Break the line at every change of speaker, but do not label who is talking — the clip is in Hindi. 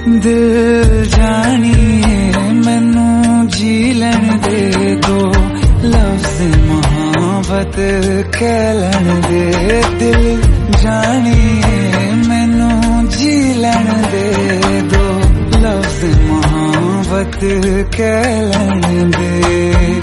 दिल जानिए मैनू जी लैन दे दो, लफ्ज़ मोहब्बत कह लैन दे। दिल जानिए मैनू जी लैन दे दो, लफ्ज़ मोहब्बत कह लैन दे।